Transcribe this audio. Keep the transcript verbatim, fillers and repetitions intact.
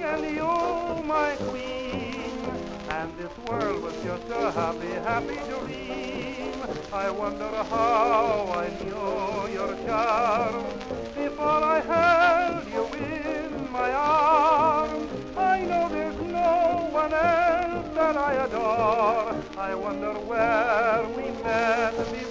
and you my queen, and this world was just a happy, happy dream. I wonder how I knew your charm before I held you in my arms. I know there's no one else that I adore. I wonder where we met before.